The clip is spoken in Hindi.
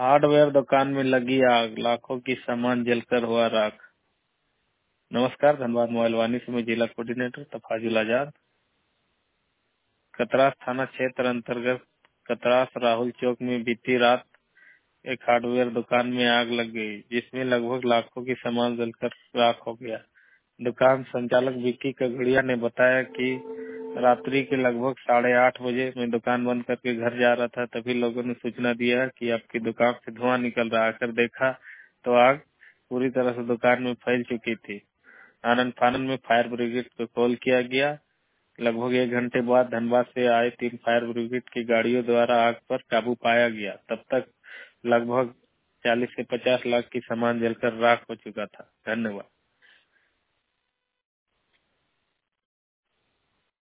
हार्डवेयर दुकान में लगी आग, लाखों की सामान जलकर हुआ राख। नमस्कार, धनबाद मोबाइल वाणी से मैं जिला कोऑर्डिनेटर तफाजुल आजाद। कतरास थाना क्षेत्र अंतर्गत कतरास राहुल चौक में बीती रात एक हार्डवेयर दुकान में आग लग गई, जिसमें लगभग लाखों की सामान जलकर राख हो गया। दुकान संचालक विक्की कगड़िया ने बताया कि रात्रि के लगभग 8:30 बजे मैं दुकान बंद करके घर जा रहा था, तभी लोगों ने सूचना दिया कि आपकी दुकान से धुआं निकल रहा है। आकर देखा तो आग पूरी तरह से दुकान में फैल चुकी थी। आनंद फानन में फायर ब्रिगेड को कॉल किया गया। लगभग 1 घंटे बाद धनबाद से आए 3 फायर ब्रिगेड की गाड़ियों द्वारा आग पर काबू पाया गया। तब तक लगभग 40 से 50 लाख की सामान जलकर राख हो चुका था। धन्यवाद।